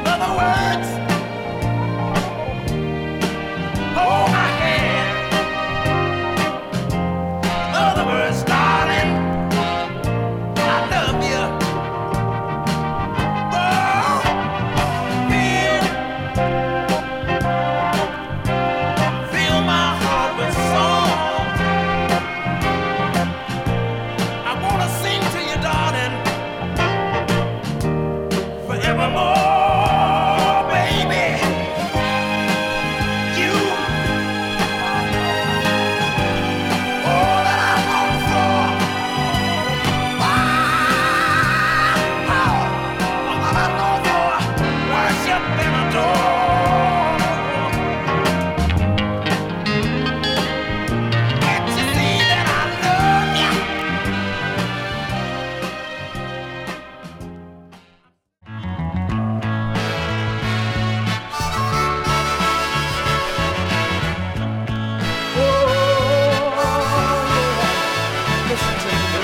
Other words, hold my hand. Other words, darling, I love you. Oh, fill my heart with song. I wanna sing to you, darling, forevermore, baby. You, all that I long for. All that I long for. Worship and adore. Can't you see that I love you? Listen to me,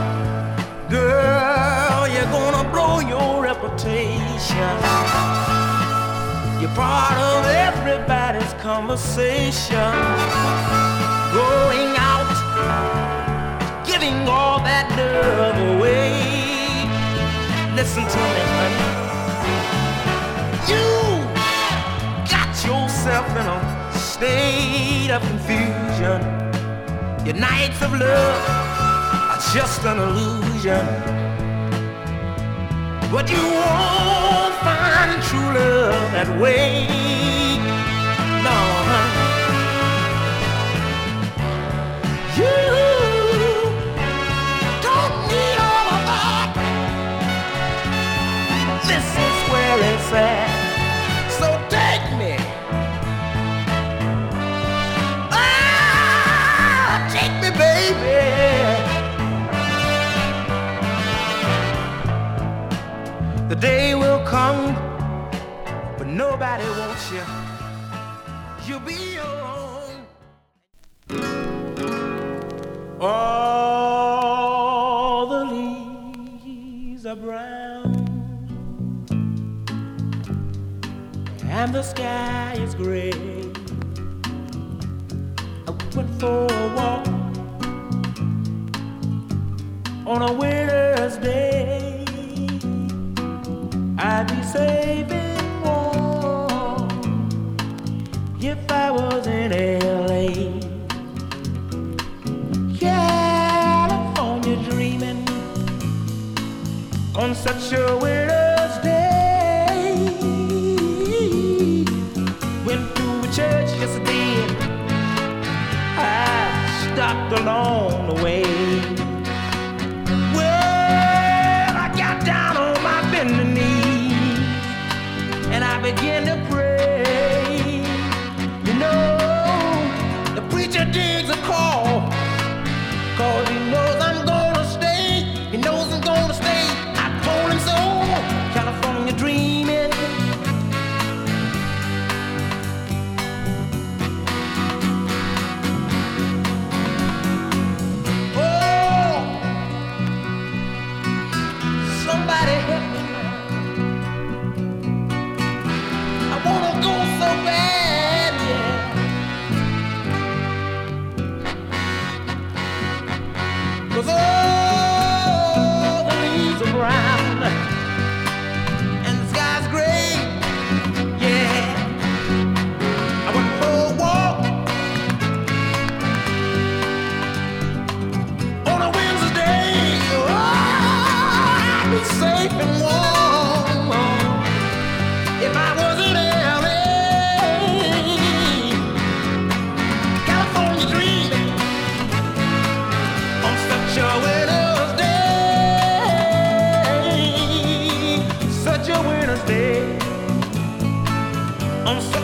girl, you're gonna blow your reputation. You're part of everybody's conversation. Going out, giving all that love away. Listen to me, honey. You got yourself in a state of confusion. Your nights of love are just an illusion. But you won't find true love that way. No, honey. You don't need all of that. This is where it's at. So take me. Take me, baby. The day will come when nobody wants you. You'll be alone. All the leaves are brown and the sky is gray. I went for a walk on a winter's day. I'd be safe and warm if I was in LA. California dreaming on such a winter's day. Went to a church yesterday. I stopped along the way. Well, I got down on my bending knees and I began to pray. You know, the preacher digs a call, 'cause he knows I'm gonna stay. He knows I'm gonna stay. I told him so. California dreaming. Somebody help me. I wanna go so bad, yeah. 'Cause all the leaves are brown and the sky's gray, yeah. I went for a walk on a Wednesday. Oh, I'd be safe and warm if I was in LA. California dreaming on such a winter's day. Such a winter's day. On such